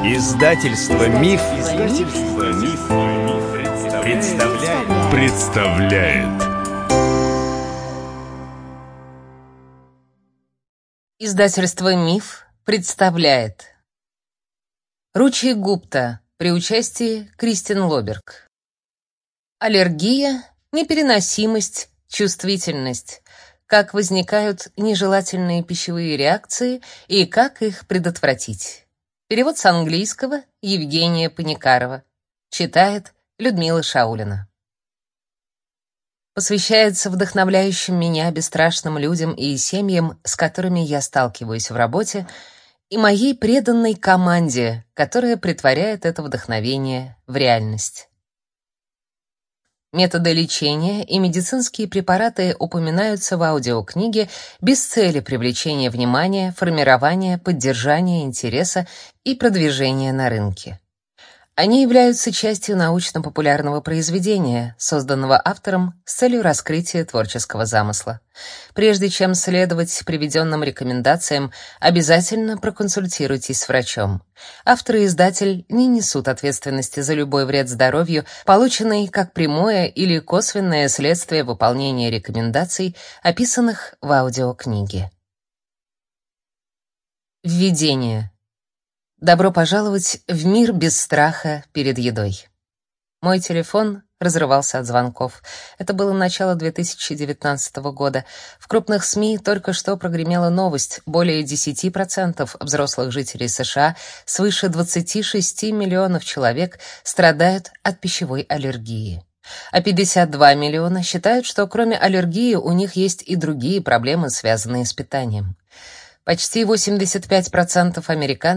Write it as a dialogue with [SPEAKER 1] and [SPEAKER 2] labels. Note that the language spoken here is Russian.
[SPEAKER 1] Издательство Миф, представляет.
[SPEAKER 2] Издательство Миф представляет. Ручей Гупта при участии Кристин Лоберг. Аллергия, непереносимость, чувствительность. Как возникают нежелательные пищевые реакции и как их предотвратить. Перевод с английского Евгения Паникарова. Читает Людмила Шаулина. Посвящается вдохновляющим меня бесстрашным людям и семьям, с которыми я сталкиваюсь в работе, и моей преданной команде, которая претворяет это вдохновение в реальность. Методы лечения и медицинские препараты упоминаются в аудиокниге без цели привлечения внимания, формирования, поддержания интереса и продвижения на рынке. Они являются частью научно-популярного произведения, созданного автором с целью раскрытия творческого замысла. Прежде чем следовать приведенным рекомендациям, обязательно проконсультируйтесь с врачом. Автор и издатель не несут ответственности за любой вред здоровью, полученный как прямое или косвенное следствие выполнения рекомендаций, описанных в аудиокниге. Введение. Добро пожаловать в мир без страха перед едой. Мой телефон разрывался от звонков. Это было начало 2019 года. В крупных СМИ только что прогремела новость: более 10% взрослых жителей США, свыше 26 миллионов человек, страдают от пищевой аллергии. А 52 миллиона считают, что кроме аллергии у них есть и другие проблемы, связанные с питанием. Почти 85% американцев